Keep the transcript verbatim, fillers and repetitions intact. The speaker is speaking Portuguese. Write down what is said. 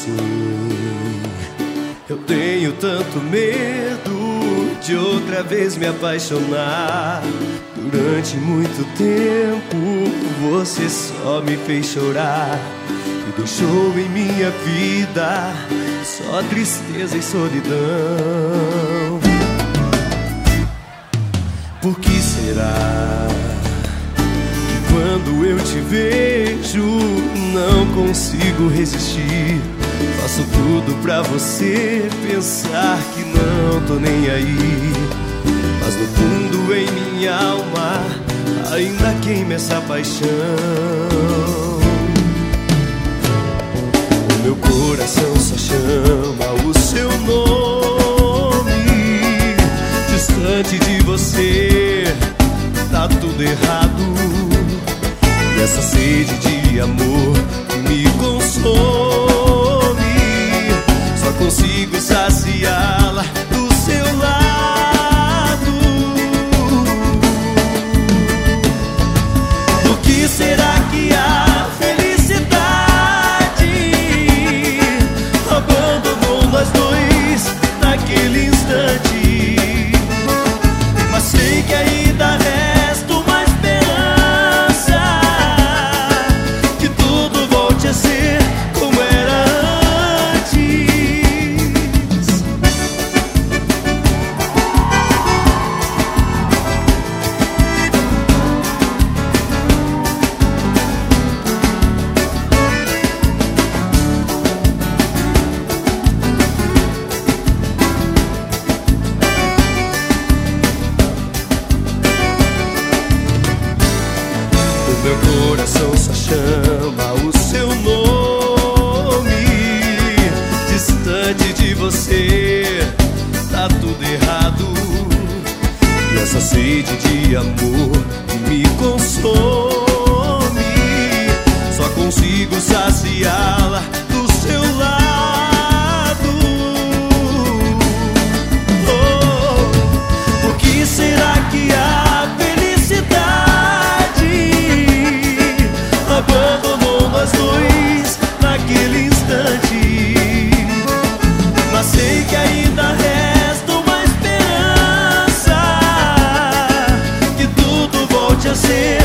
assim. Eu tenho tanto medo de outra vez me apaixonar. Durante muito tempo você só me fez chorar e deixou em minha vida só tristeza e solidão. Por que será que quando eu te vejo não consigo resistir? Faço tudo pra você pensar que não tô nem aí, mas no fundo em minha alma ainda queima essa paixão. O meu coração só chama o seu nome. Distante de você tá tudo errado, e essa sede de amor me consome. Só consigo saciá-la do seu lado. Do que será que a felicidade abandonou nós dois naquele instante? Mas sei que ainda resta uma esperança, que tudo volte a ser como era antes. Meu coração só chama o seu nome. Distante de você tá tudo errado, e essa sede de amor me consome. Só consigo saciá-la do seu lado. Oh, por que será que a abandonou nós dois naquele instante? Mas sei que ainda resta uma esperança, que tudo volte a ser